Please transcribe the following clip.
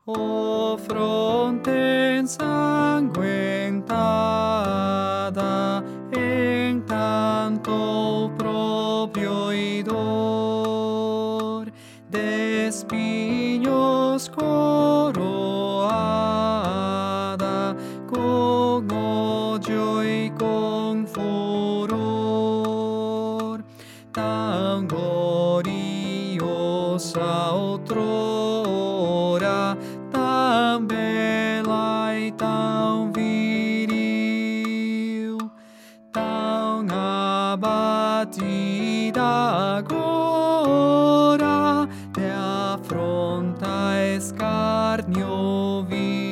O fronte ensanguentada, en tanto propio y dor, de espiños coroada, con odio y con furor, tan gloriosa otrora, tan bela y tan viril, tan abatida agora, de afronta escarnio vil.